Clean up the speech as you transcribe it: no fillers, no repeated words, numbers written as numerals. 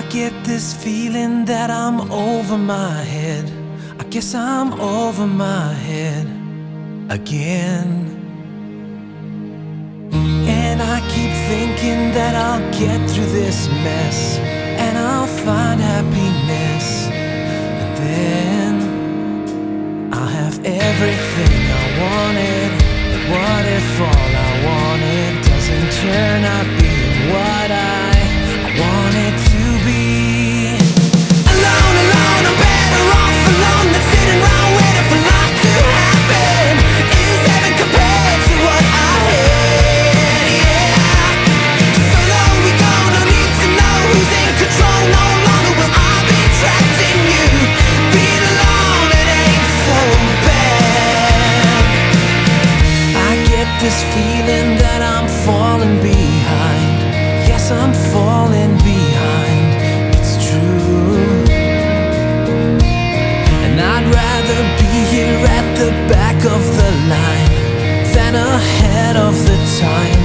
I get this feeling that I'm over my head. I guess I'm over my head again. And I keep thinking that I'll get through this mess, and I'll find happiness, and then I'll have everything I wanted. But what if all I wanted doesn't turn out being what I wanted to be? Alone, alone, I'm better off alone than sitting around waiting for life to happen. Is heaven compared to what I had? Yeah. So long we go, no need to know who's in control. No longer will I be trapped in you. Being alone, it ain't so bad. I get this feeling that I'm falling behind. Yes, I'm falling behind, it's true. And I'd rather be here at the back of the line than ahead of the time.